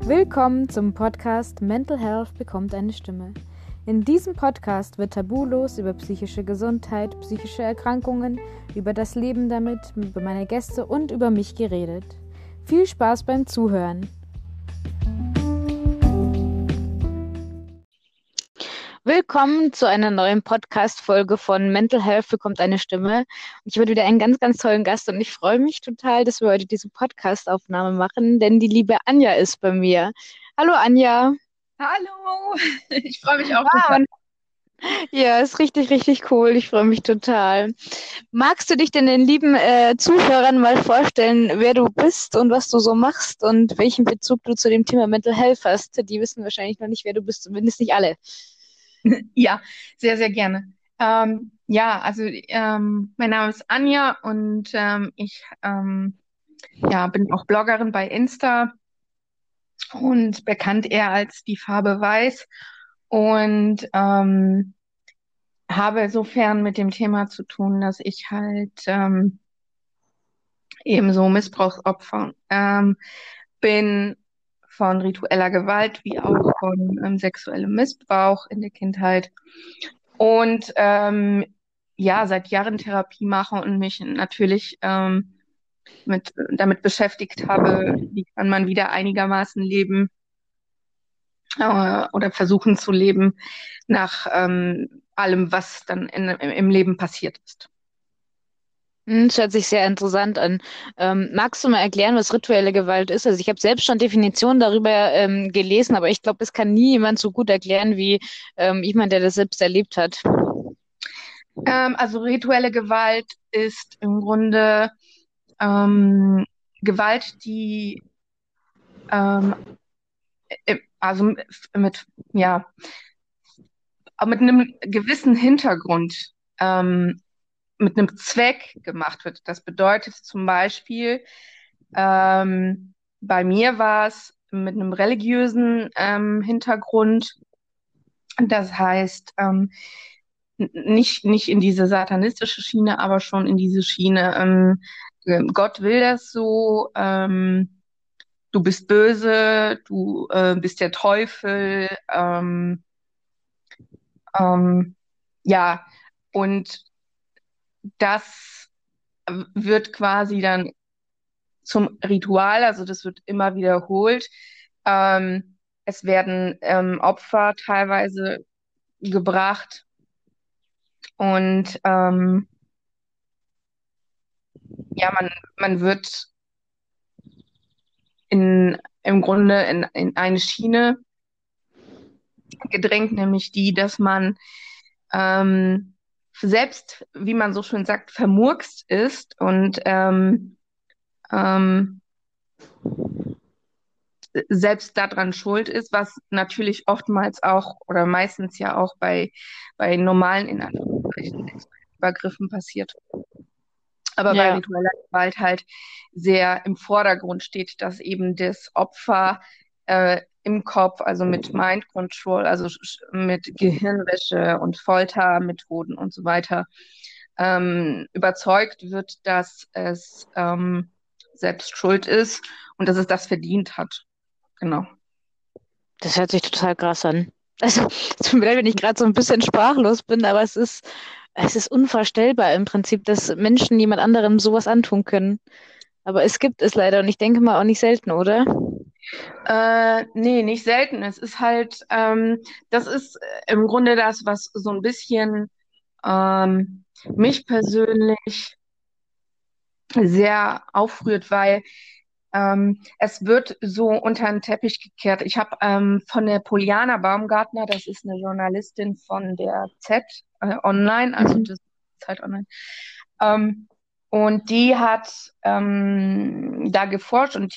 Willkommen zum Podcast Mental Health bekommt eine Stimme. In diesem Podcast wird tabulos über psychische Gesundheit, psychische Erkrankungen, über das Leben damit, über meine Gäste und über mich geredet. Viel Spaß beim Zuhören. Willkommen zu einer neuen Podcast-Folge von Mental Health bekommt eine Stimme. Und ich habe wieder einen ganz, ganz tollen Gast und ich freue mich total, dass wir heute diese Podcast-Aufnahme machen, denn die liebe Anja ist bei mir. Hallo Anja. Hallo, ich freue mich auch Ah, total. ja, ist richtig, richtig cool. Ich freue mich total. Magst du dich denn den lieben Zuhörern mal vorstellen, wer du bist und was du so machst und welchen Bezug du zu dem Thema Mental Health hast? Die wissen wahrscheinlich noch nicht, wer du bist, zumindest nicht alle. Ja, sehr, sehr gerne. Mein Name ist Anja und ich bin auch Bloggerin bei Insta und bekannt eher als die Farbe Weiß und habe insofern mit dem Thema zu tun, dass ich halt ebenso Missbrauchsopfer bin von ritueller Gewalt wie auch von sexuellem Missbrauch in der Kindheit. Und seit Jahren Therapie mache und mich natürlich damit beschäftigt habe, wie kann man wieder einigermaßen leben oder versuchen zu leben nach allem, was dann im Leben passiert ist. Das hört sich sehr interessant an. Magst du mal erklären, was rituelle Gewalt ist? Also ich habe selbst schon Definitionen darüber gelesen, aber ich glaube, das kann nie jemand so gut erklären wie jemand, der das selbst erlebt hat. Also rituelle Gewalt ist im Grunde ähm, Gewalt, die ähm, also ja, mit einem gewissen Hintergrund, mit einem Zweck gemacht wird. Das bedeutet zum Beispiel, bei mir war es mit einem religiösen Hintergrund. Das heißt, nicht in diese satanistische Schiene, aber schon in diese Schiene. Gott will das so. Du bist böse, du bist der Teufel. Ähm, ja, und das wird quasi dann zum Ritual, also das wird immer wiederholt. Es werden Opfer teilweise gebracht und man wird im Grunde in eine Schiene gedrängt, nämlich die, dass man selbst, wie man so schön sagt, vermurkst ist und ähm, selbst daran schuld ist, was natürlich oftmals auch oder meistens ja auch bei normalen, in Anführungszeichen, Übergriffen passiert. Aber bei Ja. ritueller Gewalt halt sehr im Vordergrund steht, dass eben das Opfer im Kopf, also mit Mind Control, also mit Gehirnwäsche und Foltermethoden und so weiter, überzeugt wird, dass es selbst schuld ist und dass es das verdient hat. Genau. Das hört sich total krass an. Also, es tut mir leid, wenn ich gerade so ein bisschen sprachlos bin, aber es ist unvorstellbar im Prinzip, dass Menschen jemand anderem sowas antun können. Aber es gibt es leider und ich denke mal auch nicht selten, oder? Nee, nicht selten. Es ist halt, das ist im Grunde das, was so ein bisschen mich persönlich sehr aufrührt, weil es wird so unter den Teppich gekehrt. Ich habe von der Poliana Baumgartner, das ist eine Journalistin von der Z Online, also Mhm. das Zeit Online, ähm, und die hat da geforscht und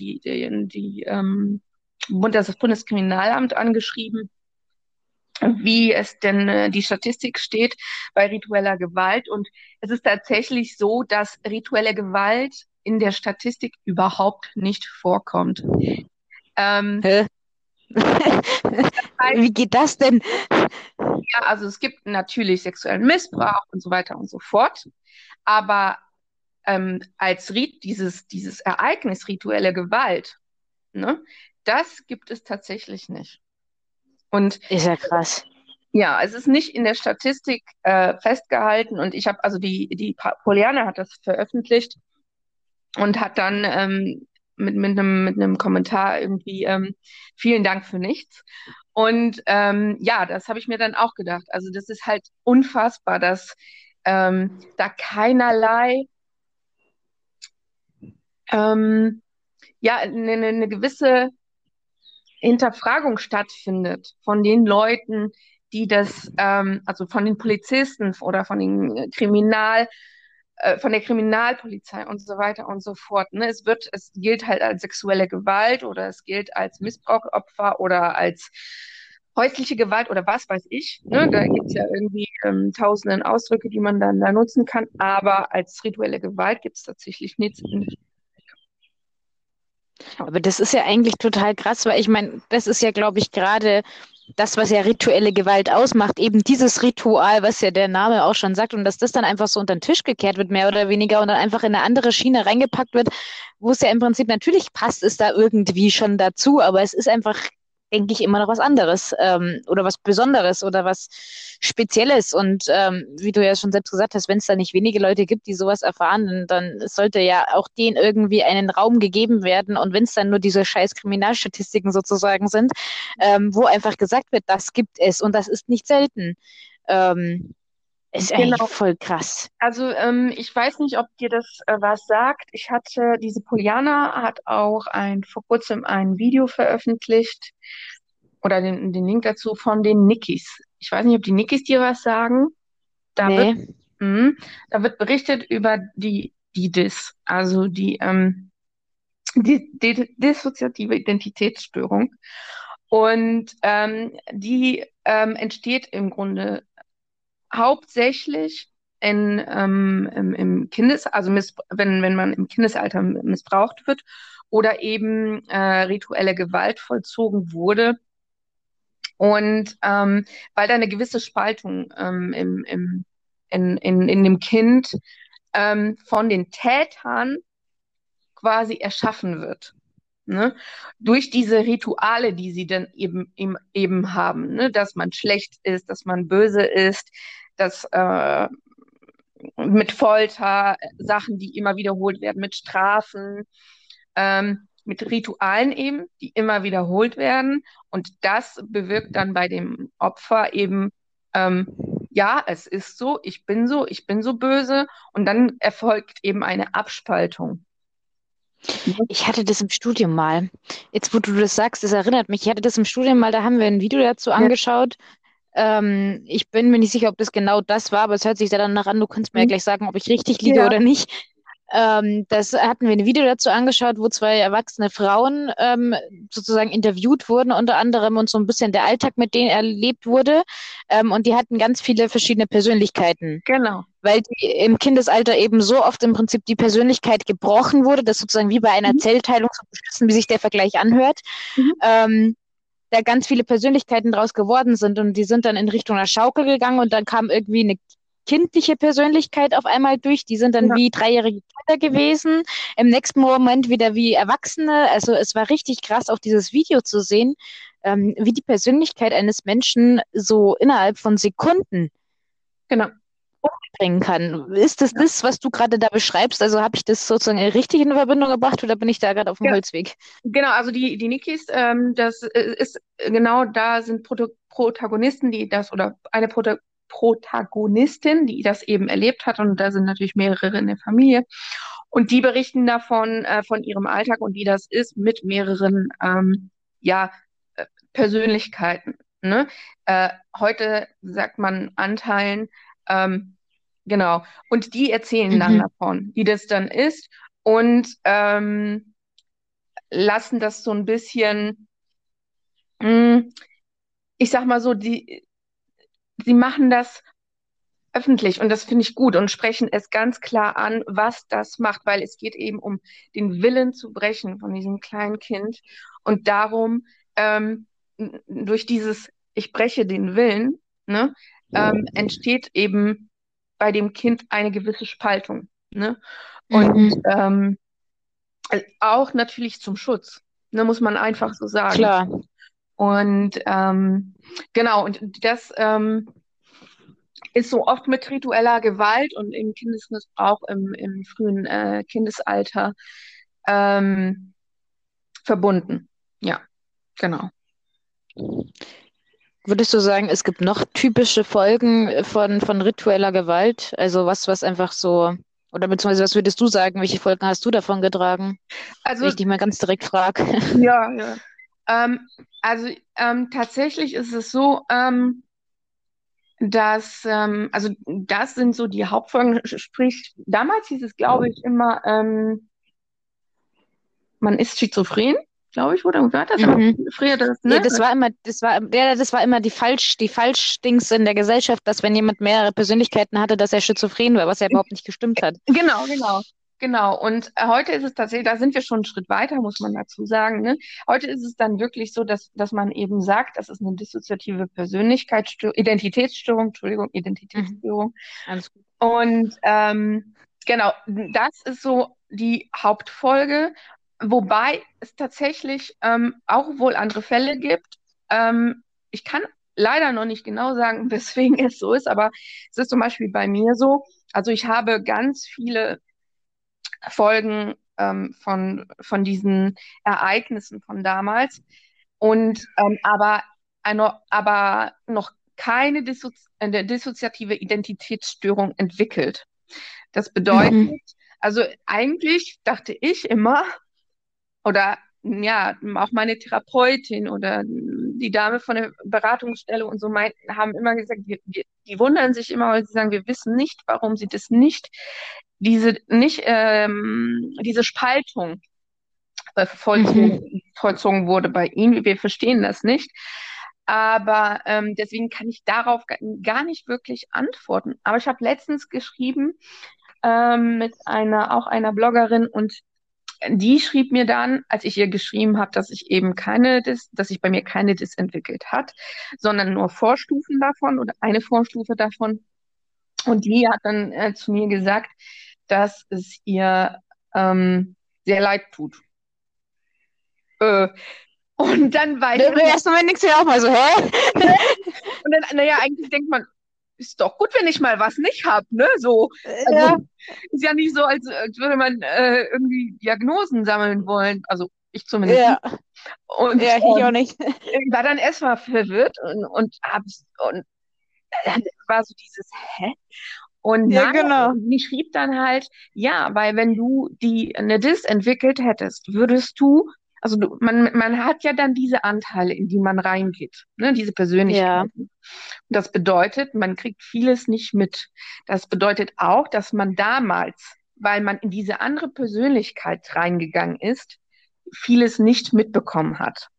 das Bundeskriminalamt angeschrieben, wie es denn die Statistik steht bei ritueller Gewalt. Und es ist tatsächlich so, dass rituelle Gewalt in der Statistik überhaupt nicht vorkommt. Ähm, Hä? das heißt, Wie geht das denn? ja, also es gibt natürlich sexuellen Missbrauch und so weiter und so fort, aber als dieses Ereignis rituelle Gewalt, ne, das gibt es tatsächlich nicht. Und Ist ja krass. ja, es ist nicht in der Statistik festgehalten und ich habe, also Poliana hat das veröffentlicht und hat dann mit einem Kommentar irgendwie vielen Dank für nichts. Und ja, das habe ich mir dann auch gedacht. Also das ist halt unfassbar, dass da keinerlei ähm, ja, eine gewisse Hinterfragung stattfindet von den Leuten, die das, also von den Polizisten oder von den von der Kriminalpolizei und so weiter und so fort. Ne? Es gilt halt als sexuelle Gewalt oder es gilt als Missbrauchsopfer oder als häusliche Gewalt oder was weiß ich. Ne? Da gibt es ja irgendwie tausenden Ausdrücke, die man dann da nutzen kann, aber als rituelle Gewalt gibt es tatsächlich nichts. Ja. Aber das ist ja eigentlich total krass, weil ich meine, das ist ja, glaube ich, gerade das, was ja rituelle Gewalt ausmacht, eben dieses Ritual, was ja der Name auch schon sagt, und dass das dann einfach so unter den Tisch gekehrt wird, mehr oder weniger, und dann einfach in eine andere Schiene reingepackt wird, wo es ja im Prinzip natürlich passt, ist da irgendwie schon dazu, aber es ist einfach, denke ich, immer noch was anderes oder was Besonderes oder was Spezielles. Und wie du ja schon selbst gesagt hast, wenn es da nicht wenige Leute gibt, die sowas erfahren, dann sollte ja auch denen irgendwie einen Raum gegeben werden. Und wenn es dann nur diese scheiß Kriminalstatistiken sozusagen sind, wo einfach gesagt wird, das gibt es und das ist nicht selten, ist eigentlich Genau. voll krass. Also ich weiß nicht, ob dir das was sagt. Diese Poliana hat auch vor kurzem ein Video veröffentlicht oder den Link dazu von den Nickys. Ich weiß nicht, ob die Nickys dir was sagen. Da wird, Nee. da wird berichtet über die DIS, also die dissoziative Identitätsstörung. Und die entsteht im Grunde hauptsächlich im also wenn man im Kindesalter missbraucht wird oder eben rituelle Gewalt vollzogen wurde. Und weil da eine gewisse Spaltung in dem Kind von den Tätern quasi erschaffen wird. Ne? Durch diese Rituale, die sie dann eben haben, ne? Dass man schlecht ist, dass man böse ist, dass mit Folter, Sachen, die immer wiederholt werden, mit Strafen, mit Ritualen eben, die immer wiederholt werden. Und das bewirkt dann bei dem Opfer eben, ja, es ist so, ich bin so böse. Und dann erfolgt eben eine Abspaltung. Ich hatte das im Studium mal. Jetzt, wo du das sagst, das erinnert mich. Ich hatte das im Studium mal, da haben wir ein Video dazu Ja. angeschaut. Ich bin mir nicht sicher, ob das genau das war, aber es hört sich ja danach an. Du kannst mir ja Mhm. gleich sagen, ob ich richtig liege Ja, oder nicht. Das hatten wir ein Video dazu angeschaut, wo zwei erwachsene Frauen sozusagen interviewt wurden, unter anderem und so ein bisschen der Alltag mit denen erlebt wurde. Und die hatten ganz viele verschiedene Persönlichkeiten, genau. weil die im Kindesalter eben so oft im Prinzip die Persönlichkeit gebrochen wurde, dass sozusagen wie bei einer Mhm. Zellteilung, so beschissen, wie sich der Vergleich anhört, Mhm. ähm, da ganz viele Persönlichkeiten draus geworden sind und die sind dann in Richtung einer Schaukel gegangen und dann kam irgendwie eine kindliche Persönlichkeit auf einmal durch. Die sind dann Ja, wie dreijährige Kinder gewesen, im nächsten Moment wieder wie Erwachsene. Also es war richtig krass, auch dieses Video zu sehen, wie die Persönlichkeit eines Menschen so innerhalb von Sekunden genau. bringen kann. Ist das Ja. das, was du gerade da beschreibst? Also habe ich das sozusagen richtig in Verbindung gebracht oder bin ich da gerade auf dem Ja, Holzweg? genau, also die Nikis, das ist genau, da sind Protagonisten, die das, oder eine Protagonistin, die das eben erlebt hat, und da sind natürlich mehrere in der Familie. Und die berichten davon, von ihrem Alltag und wie das ist mit mehreren, ja, Persönlichkeiten. Ne? Heute sagt man Anteilen, ähm, genau. Und die erzählen dann Mhm. davon, wie das dann ist und lassen das so ein bisschen, mh, ich sag mal so, sie machen das öffentlich und das finde ich gut und sprechen es ganz klar an, was das macht, weil es geht eben um den Willen zu brechen von diesem kleinen Kind und darum, durch dieses Ich breche den Willen, ne, entsteht eben bei dem Kind eine gewisse Spaltung, ne? Und Mhm. auch natürlich zum Schutz. Ne, muss man einfach so sagen. klar. Und genau, und das ist so oft mit ritueller Gewalt und im Kindesmissbrauch im frühen Kindesalter ähm, verbunden. Ja, genau. Würdest du sagen, es gibt noch typische Folgen von ritueller Gewalt? Also was einfach so, oder beziehungsweise was würdest du sagen, welche Folgen hast du davon getragen? Wenn Also ich dich mal ganz direkt frage. ja, ja. Ähm, also tatsächlich ist es so, also das sind so die Hauptfolgen, sprich, damals hieß es, glaube ich, immer, man ist schizophren, glaube ich, oder war das immer Mhm. schizophren, das, Ja, ne? das war immer die Falschdings in der Gesellschaft, dass wenn jemand mehrere Persönlichkeiten hatte, dass er schizophren war, was ja überhaupt nicht gestimmt hat. Genau, genau. Genau. Und heute ist es tatsächlich, da sind wir schon einen Schritt weiter, muss man dazu sagen, ne? Heute ist es dann wirklich so, dass man eben sagt, das ist eine dissoziative Persönlichkeitsstörung, Identitätsstörung, Entschuldigung, Mhm. Identitätsstörung. Alles gut. Und genau, das ist so die Hauptfolge, wobei es tatsächlich auch wohl andere Fälle gibt. Ich kann leider noch nicht genau sagen, weswegen es so ist, aber es ist zum Beispiel bei mir so. Also ich habe ganz viele Folgen von diesen Ereignissen von damals und aber noch keine dissoziative Identitätsstörung entwickelt. Das bedeutet, Mhm. also eigentlich dachte ich immer, oder ja, auch meine Therapeutin oder die Dame von der Beratungsstelle und so meinten, haben immer gesagt, die wundern sich immer, weil sie sagen, wir wissen nicht, warum sie das diese Spaltung Mhm. vollzogen wurde bei ihnen. Wir verstehen das nicht. Aber deswegen kann ich darauf gar nicht wirklich antworten. Aber ich habe letztens geschrieben mit auch einer Bloggerin und die schrieb mir dann, als ich ihr geschrieben habe, dass ich eben dass sich bei mir keine Dis entwickelt hat, sondern nur Vorstufen davon oder eine Vorstufe davon. Und die hat dann zu mir gesagt, dass es ihr sehr leid tut. Äh, und dann war ich Im erstmal, ersten Moment denkst du ja auch mal so, hä? und dann, naja, eigentlich denkt man, ist doch gut, wenn ich mal was nicht hab, ne? So, also Ja, ist ja nicht so, als würde man irgendwie Diagnosen sammeln wollen. Also ich zumindest nicht. ja, Und ja, ich auch nicht. ich war dann erstmal verwirrt und dann war so dieses, hä? Und Ja, nein, genau. die schrieb dann halt, ja, weil wenn du eine Dis entwickelt hättest, würdest du, also man hat ja dann diese Anteile, in die man reingeht, ne, diese Ja. Persönlichkeiten. Das bedeutet, man kriegt vieles nicht mit. Das bedeutet auch, dass man damals, weil man in diese andere Persönlichkeit reingegangen ist, vieles nicht mitbekommen hat.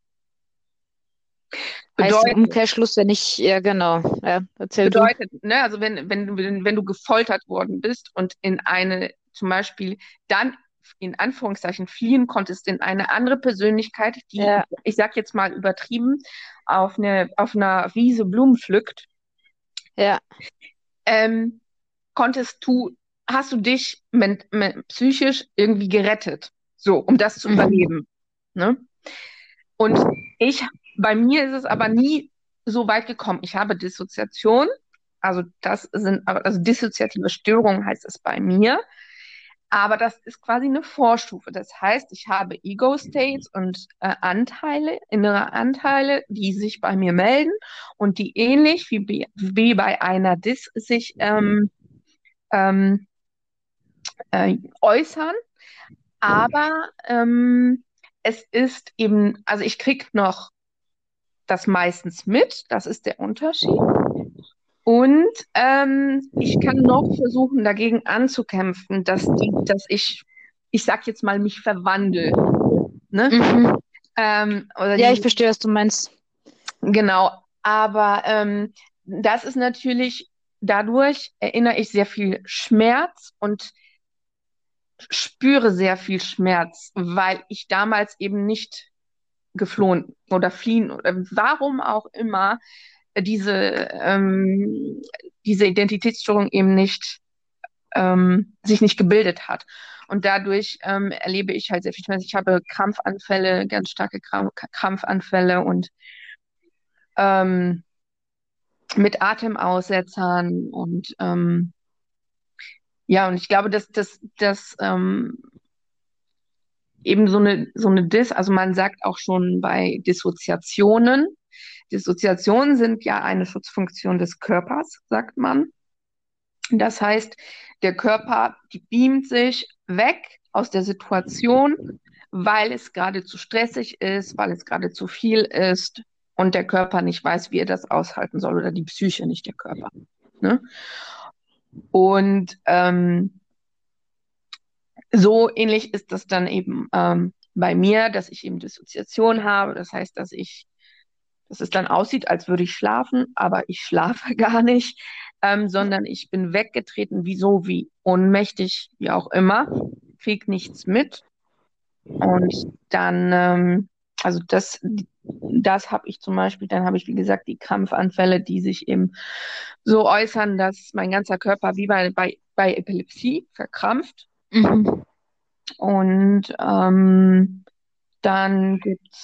Heißt im Bedeutet, Umkehrschluss, wenn ich, ja, genau. Ja, erzähl du. ne, also wenn du gefoltert worden bist und in eine, zum Beispiel, dann in Anführungszeichen fliehen konntest in eine andere Persönlichkeit, die, Ja, ich sag jetzt mal übertrieben, auf einer Wiese Blumen pflückt, ja. ähm, konntest du, hast du dich psychisch irgendwie gerettet, so, um das zu Mhm. überleben, ne? Und ich, bei mir ist es aber nie so weit gekommen. Ich habe Dissoziation, also dissoziative Störungen heißt es bei mir, aber das ist quasi eine Vorstufe. Das heißt, ich habe Ego-States und Anteile, innere Anteile, die sich bei mir melden und die ähnlich wie bei einer Dis sich ähm, äußern. Aber es ist eben, also ich krieg noch das meistens mit, das ist der Unterschied. Und ich kann noch versuchen, dagegen anzukämpfen, ich sag jetzt mal, mich verwandle. Ne? Mhm. Oder Ja, ich verstehe, was du meinst. genau. Aber das ist natürlich, dadurch erinnere ich sehr viel Schmerz und spüre sehr viel Schmerz, weil ich damals eben nicht geflohen oder fliehen oder warum auch immer diese, diese Identitätsstörung eben nicht sich nicht gebildet hat. Und dadurch erlebe ich halt sehr viel Schmerz. Ich habe Krampfanfälle, ganz starke Krampfanfälle und ähm, mit Atemaussetzern und ja, und ich glaube, dass eben also man sagt auch schon bei Dissoziationen sind ja eine Schutzfunktion des Körpers, sagt man. Das heißt, der Körper, die beamt sich weg aus der Situation, weil es gerade zu stressig ist, weil es gerade zu viel ist und der Körper nicht weiß, wie er das aushalten soll oder die Psyche, nicht der Körper. Ne? Und so ähnlich ist das dann eben bei mir, dass ich eben Dissoziation habe. Das heißt, dass es dann aussieht, als würde ich schlafen, aber ich schlafe gar nicht, sondern ich bin weggetreten, wie ohnmächtig, wie auch immer, krieg nichts mit. Und dann, also das habe ich zum Beispiel, dann habe ich, wie gesagt, die Krampfanfälle, die sich eben so äußern, dass mein ganzer Körper wie bei Epilepsie verkrampft. Mhm. Und dann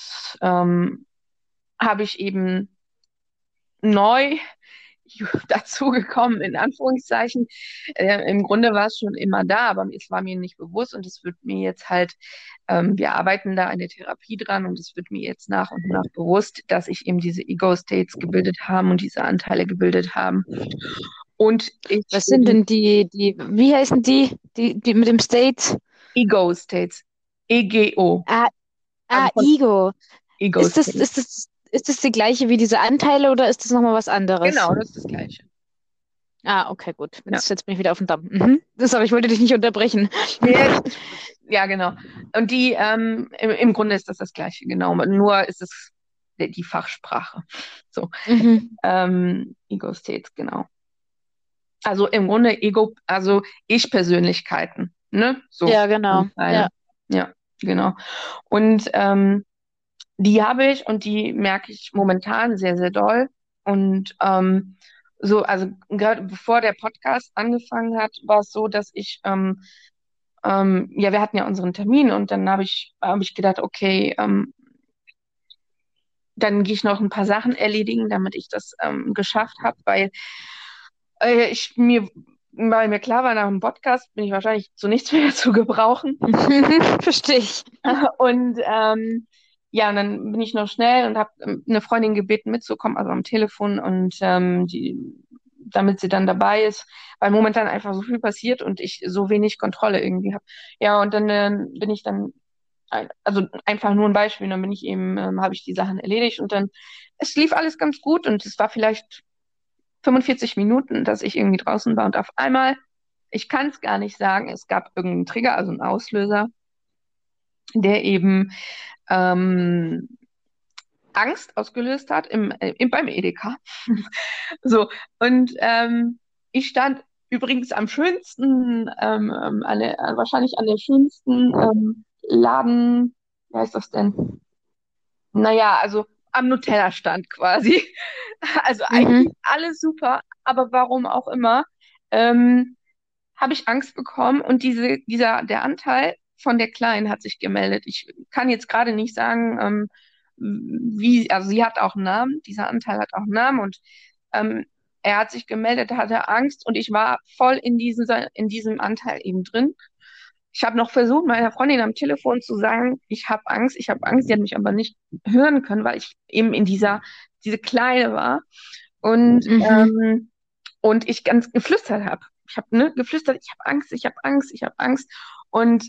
habe ich eben neu dazugekommen, in Anführungszeichen. Im Grunde war es schon immer da, aber es war mir nicht bewusst und es wird mir jetzt halt, wir arbeiten da eine Therapie dran und es wird mir jetzt nach und nach bewusst, dass ich eben diese Ego-States gebildet haben und diese Anteile gebildet haben. Und ich Was sind denn wie heißen die mit dem State? Ego-States, EGO, Ah, also von Ego. Ist das, Ego-States. ist das, ist das die gleiche wie diese Anteile oder ist das nochmal was anderes? Genau, das ist das Gleiche. Okay, gut. Ja. Jetzt bin ich wieder auf dem Damm. Mhm. Aber ich wollte dich nicht unterbrechen. Nee, ja, genau. Und im Grunde ist das Gleiche, genau. Nur ist es die Fachsprache. So, Mhm. Ego-States, genau. Also im Grunde also Ich-Persönlichkeiten, ne? So, Ja, genau. Anteile. Ja. Ja, genau. Und die habe ich und die merke ich momentan sehr, sehr doll. Und also gerade bevor der Podcast angefangen hat, war es so, dass ja, wir hatten ja unseren Termin und dann hab ich gedacht, okay, dann gehe ich noch ein paar Sachen erledigen, damit ich das geschafft habe, weil weil mir klar war, nach dem Podcast bin ich wahrscheinlich zu nichts mehr zu gebrauchen. Verstehe ich. Und ja, und dann bin ich noch schnell und habe eine Freundin gebeten mitzukommen, also am Telefon und damit sie dann dabei ist, weil momentan einfach so viel passiert und ich so wenig Kontrolle irgendwie habe. Ja, und dann bin ich dann, also einfach nur ein Beispiel, dann bin ich eben, habe ich die Sachen erledigt und dann, es lief alles ganz gut und es war vielleicht 45 Minuten, dass ich irgendwie draußen war und auf einmal, ich kann es gar nicht sagen, es gab irgendeinen Trigger, also einen Auslöser, der eben ähm, Angst ausgelöst hat beim Edeka. So, und ich stand übrigens am schönsten, wahrscheinlich an der schönsten Laden, wie heißt das denn? Naja, also am Nutella-Stand quasi. Also Mhm. eigentlich alles super, aber warum auch immer, ähm, habe ich Angst bekommen und der Anteil von der Kleinen hat sich gemeldet. Ich kann jetzt gerade nicht sagen, also sie hat auch einen Namen, dieser Anteil hat auch einen Namen und ähm, er hat sich gemeldet, hatte Angst und ich war voll in diesem Anteil eben drin. Ich habe noch versucht, meiner Freundin am Telefon zu sagen, ich habe Angst, ich habe Angst. Die hat mich aber nicht hören können, weil ich eben in diese Kleine war. Und, Mhm. und ich ganz geflüstert habe. Ich habe geflüstert, ich habe Angst, ich habe Angst, ich habe Angst. Und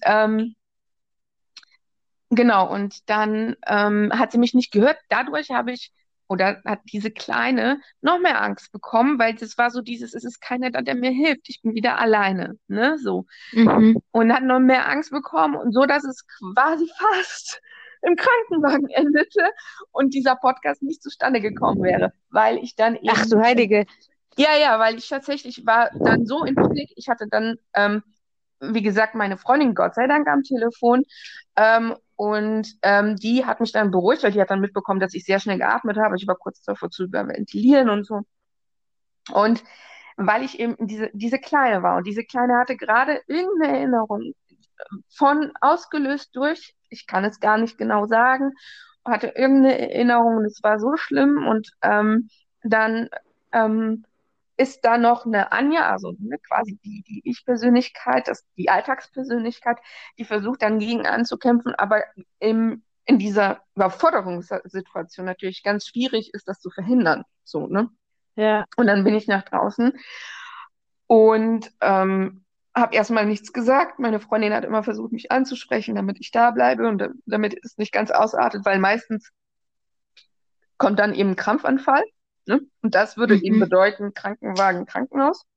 genau, und dann hat sie mich nicht gehört. Dadurch oder hat diese Kleine noch mehr Angst bekommen, weil das war so es ist keiner da, der mir hilft. Ich bin wieder alleine, ne, so. Mhm. Und hat noch mehr Angst bekommen und so, dass es quasi fast im Krankenwagen endete und dieser Podcast nicht zustande gekommen wäre, weil ich dann Ach eben, du Heilige. ja, ja, weil ich tatsächlich war dann so in Panik. Ich hatte dann, wie gesagt, meine Freundin Gott sei Dank am Telefon und die hat mich dann beruhigt, weil die hat dann mitbekommen, dass ich sehr schnell geatmet habe. Ich war kurz davor zu überventilieren und so. Und weil ich eben diese Kleine war und diese Kleine hatte gerade irgendeine Erinnerung, von ausgelöst durch, ich kann es gar nicht genau sagen, hatte irgendeine Erinnerung und es war so schlimm und dann ähm, ist da noch eine Anja, also ne, quasi die Ich-Persönlichkeit, die Alltagspersönlichkeit, die versucht dann gegen anzukämpfen, aber in dieser Überforderungssituation natürlich ganz schwierig ist, das zu verhindern. So, ne? Ja. Und dann bin ich nach draußen und habe erstmal nichts gesagt. Meine Freundin hat immer versucht, mich anzusprechen, damit ich da bleibe und damit es nicht ganz ausartet, weil meistens kommt dann eben ein Krampfanfall. Ne? Und das würde eben Mhm. bedeuten, Krankenwagen, Krankenhaus.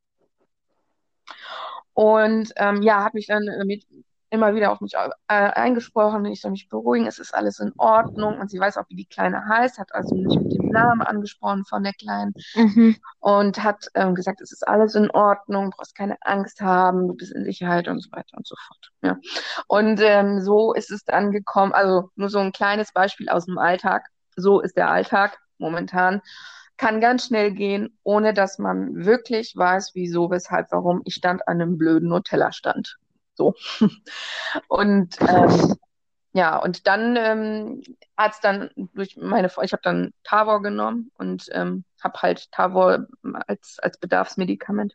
Und ja, habe mich dann immer wieder auf mich eingesprochen, ich soll mich beruhigen, es ist alles in Ordnung. Und sie weiß auch, wie die Kleine heißt, hat also mich mit dem Namen angesprochen von der Kleinen Mhm. und hat gesagt, es ist alles in Ordnung, du brauchst keine Angst haben, du bist in Sicherheit und so weiter und so fort. Ja. Und so ist es dann gekommen, also nur so ein kleines Beispiel aus dem Alltag. So ist der Alltag momentan. Kann ganz schnell gehen, ohne dass man wirklich weiß, wieso, weshalb, warum. Ich stand an einem blöden Nutella-Stand. So. Und Krass. ja, und dann hat es dann ich habe dann Tavor genommen und habe halt Tavor als Bedarfsmedikament.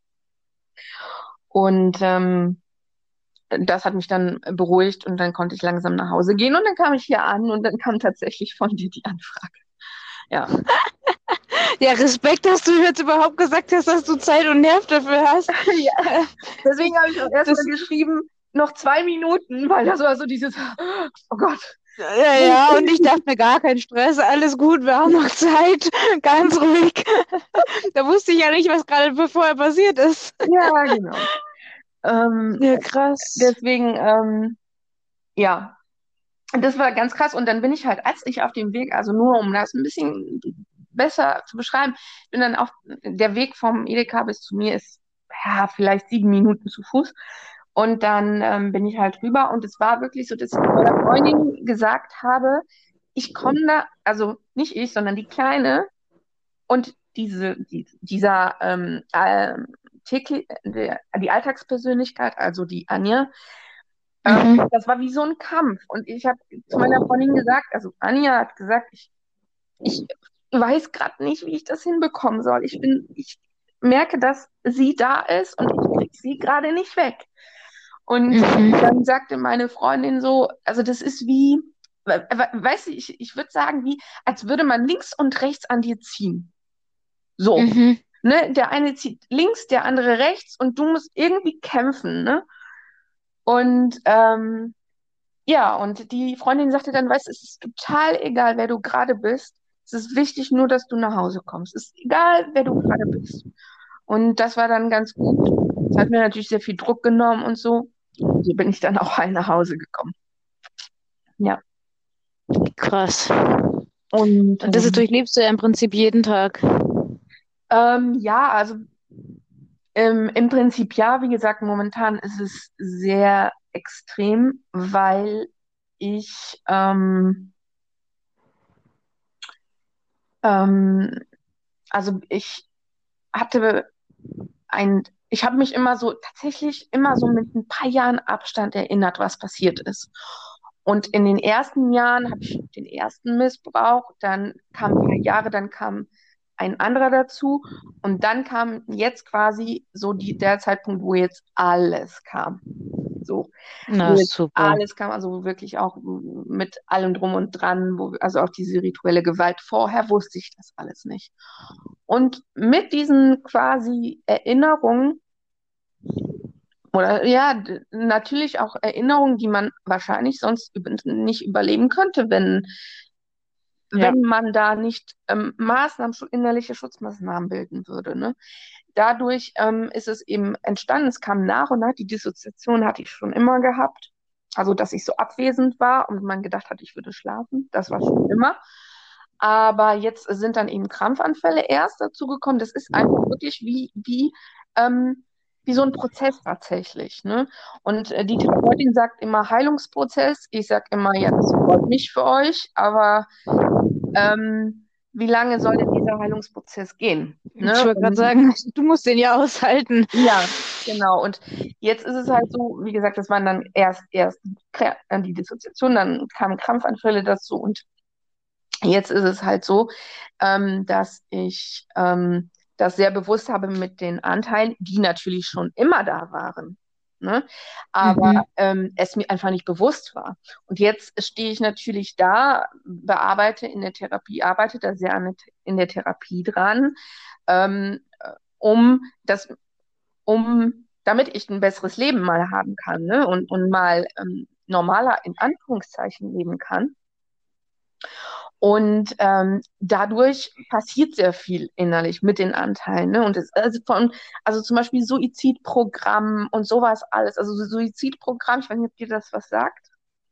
Und das hat mich dann beruhigt und dann konnte ich langsam nach Hause gehen und dann kam ich hier an und dann kam tatsächlich von dir die Anfrage. Ja. Ja, Respekt, dass du jetzt überhaupt gesagt hast, dass du Zeit und Nerv dafür hast. Ja, deswegen habe ich auch erstmal Das, geschrieben, noch 2 Minuten, weil das war so dieses, oh Gott. ja, ja, und ich dachte mir, gar kein Stress, alles gut, wir haben noch Zeit, ganz ruhig. Da wusste ich ja nicht, was gerade vorher passiert ist. Ja, genau. Ähm, Ja, krass. deswegen, ja, das war ganz krass. Und dann bin ich halt, als ich auf dem Weg, also nur um das ein bisschen besser zu beschreiben, bin dann auf, der Weg vom Edeka bis zu mir ist, ja, vielleicht 7 Minuten zu Fuß. Und dann bin ich halt rüber und es war wirklich so, dass ich meiner Freundin gesagt habe, ich komme da, also nicht ich, sondern die Kleine und dieser die Alltagspersönlichkeit, also die Anja, Mhm. das war wie so ein Kampf. Und ich habe zu meiner Freundin gesagt, also Anja hat gesagt, ich weiß gerade nicht, wie ich das hinbekommen soll. Ich merke, dass sie da ist und ich kriege sie gerade nicht weg. Und Mhm. dann sagte meine Freundin so, also das ist wie, weißt du, ich würde sagen, wie, als würde man links und rechts an dir ziehen. So. Mhm. Ne? Der eine zieht links, der andere rechts und du musst irgendwie kämpfen, ne? Und ja, und die Freundin sagte dann, weißt du, es ist total egal, wer du gerade bist. Es ist wichtig nur, dass du nach Hause kommst. Es ist egal, wer du gerade bist. Und das war dann ganz gut. Es hat mir natürlich sehr viel Druck genommen und so. Und so bin ich dann auch heil nach Hause gekommen. Ja. Krass. Und Und das ist, durchlebst du ja im Prinzip jeden Tag. ja, also im Prinzip ja, wie gesagt, momentan ist es sehr extrem, weil ich ähm, also hatte ich habe mich immer so, tatsächlich immer so mit ein paar Jahren Abstand erinnert, was passiert ist. Und in den ersten Jahren habe ich den ersten Missbrauch, dann kam ein paar Jahre, dann kam ein anderer dazu und dann kam jetzt quasi so der Zeitpunkt, wo jetzt alles kam. So, Na, wo jetzt super. alles kam, also wirklich auch mit allem drum und dran, also auch diese rituelle Gewalt. Vorher wusste ich das alles nicht. Und mit diesen quasi Erinnerungen oder ja, natürlich auch Erinnerungen, die man wahrscheinlich sonst nicht überleben könnte, Ja. wenn man da nicht innerliche Schutzmaßnahmen bilden würde. Ne? Dadurch ist es eben entstanden, es kam nach und nach, die Dissoziation hatte ich schon immer gehabt. Also, dass ich so abwesend war und man gedacht hat, ich würde schlafen, das war schon immer. Aber jetzt sind dann eben Krampfanfälle erst dazu gekommen. Das ist einfach wirklich wie so ein Prozess tatsächlich. Ne? Und die Therapeutin sagt immer Heilungsprozess. Ich sage immer, ja, das freut mich für euch, aber wie lange soll denn dieser Heilungsprozess gehen? Ich Ne? wollte gerade Und sagen, du musst den ja aushalten. ja. Genau, und jetzt ist es halt so, wie gesagt, das waren dann erst die Dissoziation, dann kamen Krampfanfälle dazu und jetzt ist es halt so, dass ich das sehr bewusst habe mit den Anteilen, die natürlich schon immer da waren. Ne? Aber Mhm. es mir einfach nicht bewusst war. Und jetzt stehe ich natürlich da, arbeite da sehr in der Therapie dran, ähm, um das, damit ich ein besseres Leben mal haben kann, ne? Und mal normaler in Anführungszeichen leben kann. Und dadurch passiert sehr viel innerlich mit den Anteilen. Ne? Und also zum Beispiel Suizidprogramm und sowas alles. Also so Suizidprogramm, ich weiß nicht, ob dir das was sagt.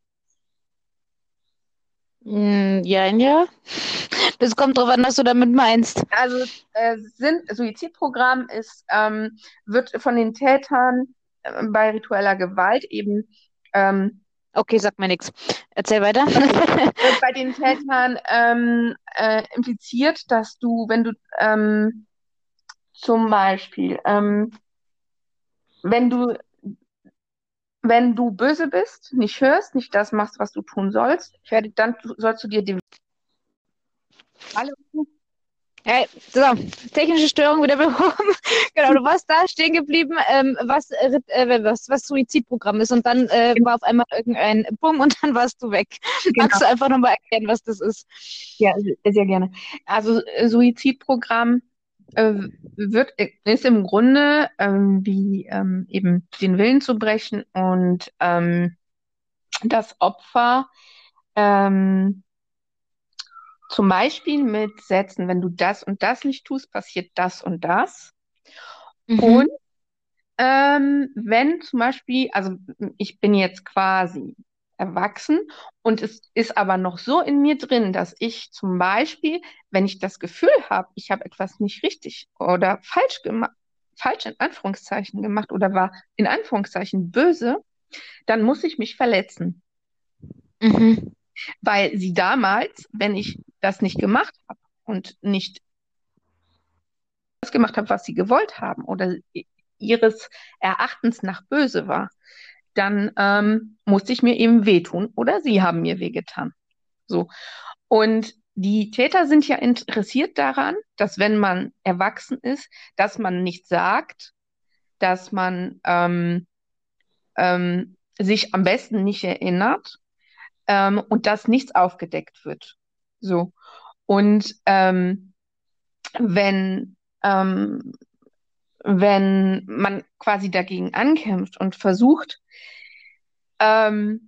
Ja, ja. Das kommt drauf an, was du damit meinst. Also Suizidprogramm wird von den Tätern bei ritueller Gewalt eben Okay, sag mir nichts. Erzähl weiter. okay, wird bei den Tätern impliziert, dass du, wenn du zum Beispiel, wenn du wenn du böse bist, nicht hörst, nicht das machst, was du tun sollst, dann sollst du dir die alle. Hey, so, technische Störung wieder behoben. Genau, du warst da stehen geblieben, was Suizidprogramm ist. Und dann war auf einmal irgendein Bumm und dann warst du weg. Genau, Magst du einfach nochmal erklären, was das ist? ja, sehr gerne. Also Suizidprogramm äh, ist im Grunde wie eben den Willen zu brechen und das Opfer ähm, zum Beispiel mit Sätzen, wenn du das und das nicht tust, passiert das und das. Und Mhm. wenn zum Beispiel, also ich bin jetzt quasi erwachsen und es ist aber noch so in mir drin, dass ich zum Beispiel, wenn ich das Gefühl habe, ich habe etwas nicht richtig oder falsch gemacht, falsch in Anführungszeichen gemacht oder war in Anführungszeichen böse, dann muss ich mich verletzen, Mhm. weil sie damals, wenn ich das nicht gemacht habe und nicht das gemacht habe, was sie gewollt haben oder ihres Erachtens nach böse war, dann musste ich mir eben wehtun oder sie haben mir wehgetan. So. Und die Täter sind ja interessiert daran, dass wenn man erwachsen ist, dass man nicht sagt, dass man sich am besten nicht erinnert und dass nichts aufgedeckt wird. So. Und wenn, ähm, wenn man quasi dagegen ankämpft und versucht, ähm,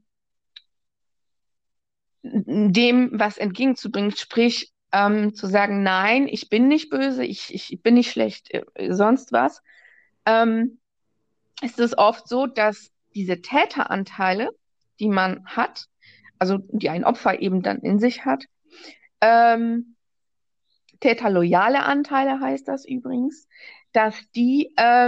dem was entgegenzubringen, sprich zu sagen, nein, ich bin nicht böse, ich bin nicht schlecht, sonst was, ähm, ist es oft so, dass diese Täteranteile, die man hat, also die ein Opfer eben dann in sich hat, ähm, täterloyale Anteile heißt das übrigens, dass die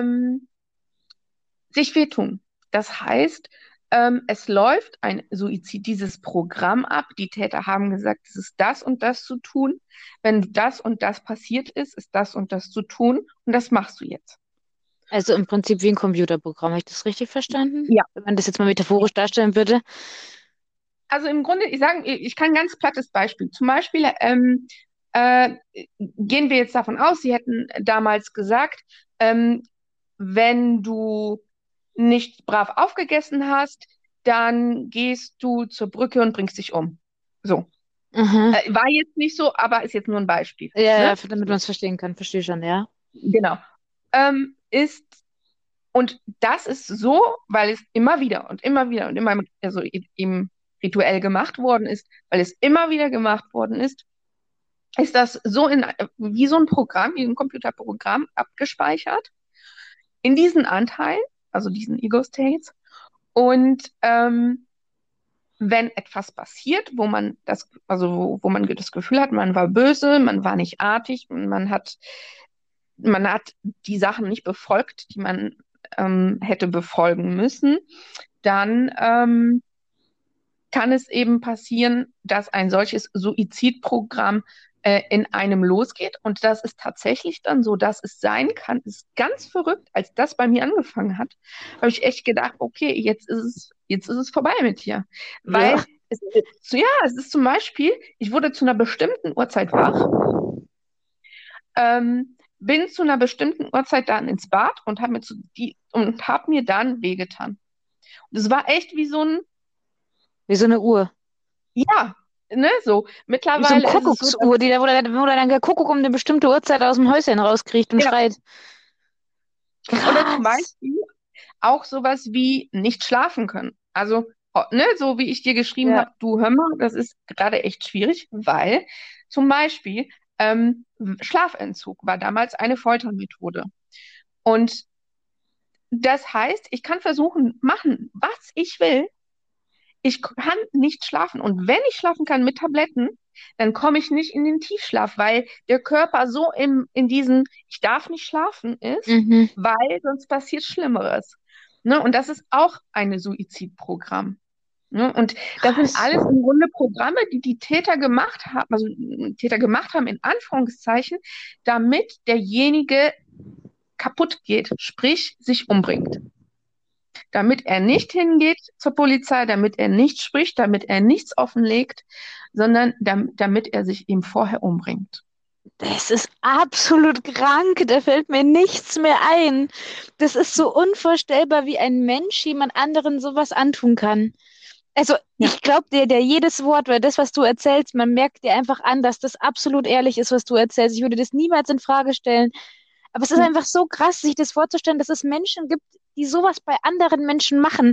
sich wehtun. Das heißt, es läuft ein Suizid, dieses Programm ab. Die Täter haben gesagt, es ist das und das zu tun. Wenn das und das passiert ist, ist das und das zu tun. Und das machst du jetzt. Also im Prinzip wie ein Computerprogramm. Habe ich das richtig verstanden? Ja. Wenn man das jetzt mal metaphorisch darstellen würde. Also im Grunde, ich kann ein ganz plattes Beispiel. Zum Beispiel äh, gehen wir jetzt davon aus, Sie hätten damals gesagt, ähm, wenn du nicht brav aufgegessen hast, dann gehst du zur Brücke und bringst dich um. So. Mhm. War jetzt nicht so, aber ist jetzt nur ein Beispiel. Ja, Ne? ja, damit man es verstehen kann. Verstehe schon, ja. Genau. Ist, und das ist so, weil es immer wieder und immer wieder und immer, also eben rituell gemacht worden ist, weil es immer wieder gemacht worden ist das so wie so ein Programm, wie ein Computerprogramm abgespeichert in diesen Anteilen, also diesen Ego-States. Und wenn etwas passiert, wo man das Gefühl hat, man war böse, man war nicht artig, man hat die Sachen nicht befolgt, die man hätte befolgen müssen, dann kann es eben passieren, dass ein solches Suizidprogramm in einem losgeht. Und das ist tatsächlich dann so, dass es sein kann, ist ganz verrückt, als das bei mir angefangen hat, habe ich echt gedacht, okay, jetzt ist es vorbei mit dir. Ja. Weil es ist zum Beispiel, ich wurde zu einer bestimmten Uhrzeit wach, bin zu einer bestimmten Uhrzeit dann ins Bad und hab mir dann wehgetan. Und es war echt wie so ein, Wie so eine Uhr. ja, ne, so. Wie so eine Mittlerweile ist es so, dass, Kuckucksuhr, wo dann der Kuckuck um eine bestimmte Uhrzeit aus dem Häuschen rauskriecht und ja, schreit. oder zum Krass. Beispiel auch sowas wie nicht schlafen können. Also, ne, so wie ich dir geschrieben Ja. habe, du hör mal, das ist gerade echt schwierig, weil zum Beispiel Schlafentzug war damals eine Foltermethode. Und das heißt, ich kann versuchen, machen, was ich will. Ich kann nicht schlafen. Und wenn ich schlafen kann mit Tabletten, dann komme ich nicht in den Tiefschlaf, weil der Körper so in diesen Ich darf nicht schlafen ist, Mhm. weil sonst passiert Schlimmeres. Ne? Und das ist auch ein Suizidprogramm. Ne? Und das sind Krass. alles im Grunde Programme, die die Täter gemacht haben, also Täter gemacht haben, in Anführungszeichen, damit derjenige kaputt geht, sprich sich umbringt. Damit er nicht hingeht zur Polizei, damit er nicht spricht, damit er nichts offenlegt, sondern damit er sich eben vorher umbringt. Das ist absolut krank. Da fällt mir nichts mehr ein. Das ist so unvorstellbar, wie ein Mensch jemand anderen sowas antun kann. Also, Ja, ich glaube dir, der jedes Wort, weil das, was du erzählst, man merkt dir einfach an, dass das absolut ehrlich ist, was du erzählst. Ich würde das niemals in Frage stellen. Aber es ist ja. einfach so krass, sich das vorzustellen, dass es Menschen gibt, die sowas bei anderen Menschen machen.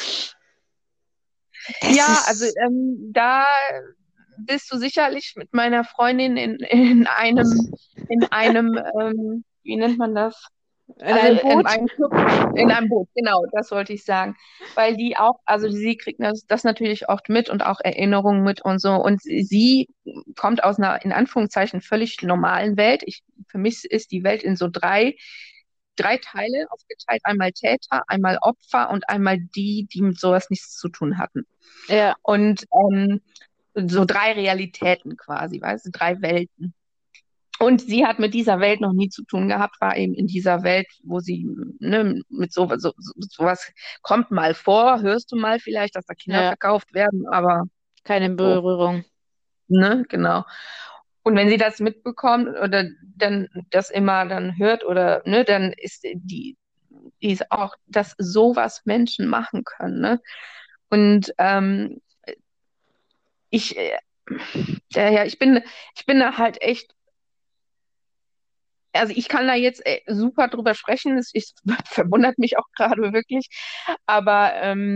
Das Ja, also ist da bist du sicherlich mit meiner Freundin in einem, wie nennt man das? in Also einem Boot. in einem Boot, genau, das wollte ich sagen. Weil die auch, also sie kriegt das natürlich oft mit und auch Erinnerungen mit und so. Und sie kommt aus einer, in Anführungszeichen, völlig normalen Welt. Für mich ist die Welt in so drei Teile aufgeteilt. Einmal Täter, einmal Opfer und einmal die mit sowas nichts zu tun hatten. Ja, Und so drei Realitäten quasi, weißt du, drei Welten. Und sie hat mit dieser Welt noch nie zu tun gehabt, war eben in dieser Welt, wo sie ne, mit sowas kommt mal vor, hörst du mal vielleicht, dass da Kinder ja, verkauft werden, aber keine so, Berührung. ne, genau. Und wenn sie das mitbekommt oder dann das immer dann hört oder ne, dann ist die ist auch, dass sowas Menschen machen können, ne? Und ich, ja, ich bin da halt echt, also ich kann da jetzt super drüber sprechen, es verwundert mich auch gerade wirklich, aber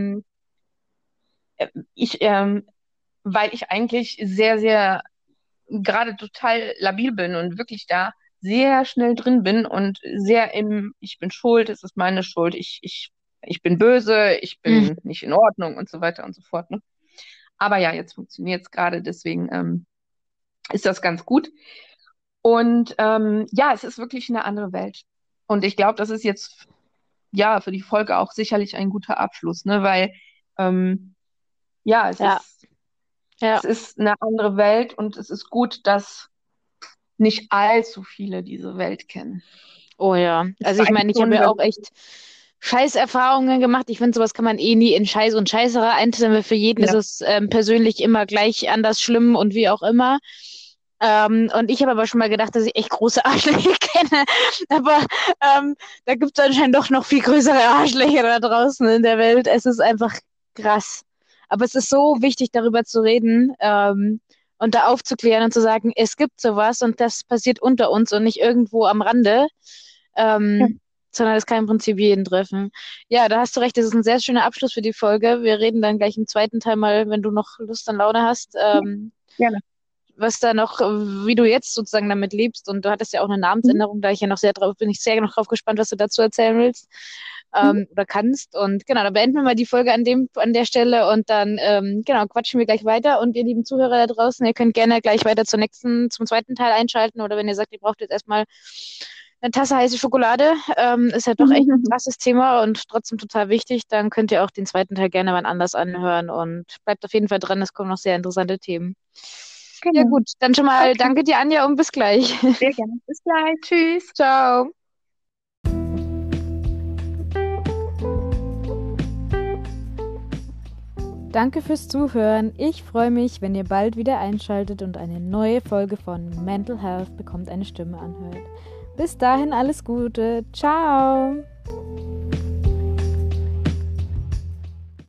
ich, weil ich eigentlich sehr, gerade total labil bin und wirklich da sehr schnell drin bin und sehr ich bin schuld, es ist meine Schuld, ich bin böse, ich Hm. bin nicht in Ordnung und so weiter und so fort. Ne? Aber ja, jetzt funktioniert es gerade, deswegen ist das ganz gut. Und ja, es ist wirklich eine andere Welt. Und ich glaube, das ist jetzt ja für die Folge auch sicherlich ein guter Abschluss, ne? Weil ähm, ja, Ja, ja. es ist eine andere Welt und es ist gut, dass nicht allzu viele diese Welt kennen. Oh ja. Ich Also ich weiß meine, ich habe schon, ja dass auch echt Scheißerfahrungen gemacht. Ich finde, sowas kann man eh nie in Scheiß und Scheißerei einteilen, weil für jeden ist ja, es persönlich immer gleich anders schlimm und wie auch immer. Und ich habe aber schon mal gedacht, dass ich echt große Arschlöcher kenne. Aber da gibt es anscheinend doch noch viel größere Arschlöcher da draußen in der Welt. Es ist einfach krass. Aber es ist so wichtig, darüber zu reden, und da aufzuklären und zu sagen, es gibt sowas und das passiert unter uns und nicht irgendwo am Rande. ja, Ähm, sondern es kann im Prinzip jeden treffen. Ja, da hast du recht, das ist ein sehr schöner Abschluss für die Folge. Wir reden dann gleich im zweiten Teil mal, wenn du noch Lust und Laune hast, gerne. was da noch, wie du jetzt sozusagen damit lebst. Und du hattest ja auch eine Mhm. Namensänderung, da ich ja noch sehr drauf bin, ich sehr noch drauf gespannt, was du dazu erzählen willst, Mhm. oder kannst. Und genau, da beenden wir mal die Folge an der Stelle und dann, genau, quatschen wir gleich weiter. Und ihr lieben Zuhörer da draußen, ihr könnt gerne gleich weiter zum zweiten Teil einschalten oder wenn ihr sagt, ihr braucht jetzt erstmal eine Tasse heiße Schokolade, ist ja doch echt ein krasses Thema und trotzdem total wichtig, dann könnt ihr auch den zweiten Teil gerne wann anders anhören und bleibt auf jeden Fall dran, es kommen noch sehr interessante Themen. Ja Genau. gut, dann schon mal Okay, danke dir, Anja, und bis gleich. sehr gerne. Bis gleich. Tschüss. Ciao. Danke fürs Zuhören. Ich freue mich, wenn ihr bald wieder einschaltet und eine neue Folge von Mental Health bekommt eine Stimme anhört. Bis dahin alles Gute. Ciao.